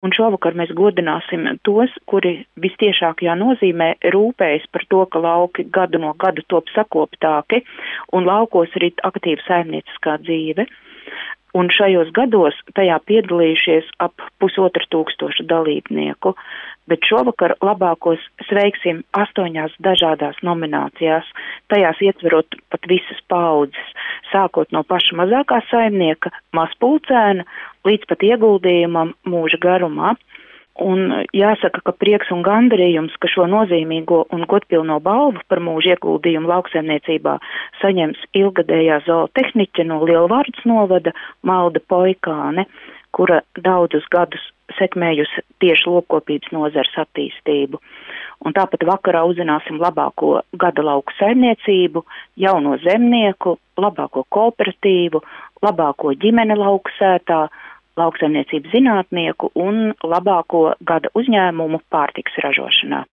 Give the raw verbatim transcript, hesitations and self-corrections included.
Un šovakar mēs godināsim tos, kuri vistiešākajā nozīmē rūpējas par to, ka lauki gadu no gada top sakoptāki un laukos rit aktīva saimnieciskā dzīve. Un šajos gados tajā piedalījušies ap pusotra tūkstoša dalībnieku, bet šovakar labākos sveiksim astoņās dažādās nominācijās, tajās ietverot pat visas paaudzes, sākot no paša mazākā saimnieka, mazpulcēna, līdz pat ieguldījumam mūža garumā. Un jāsaka, ka prieks un gandarījums, ka šo nozīmīgo un godpilno balvu par mūža ieguldījumu lauksaimniecībā saņems ilgadējā zootehniķe no Lielvārdas novada Malda Poikāne, kura daudzus gadus sekmējusi tieši lopkopības nozares attīstību. Un tāpat vakarā uzzināsim labāko gada lauku saimniecību, jauno zemnieku, labāko kooperatīvu, labāko ģimene lauksētā, lauksaimniecības zinātnieku un labāko gada uzņēmumu pārtikas ražošanā.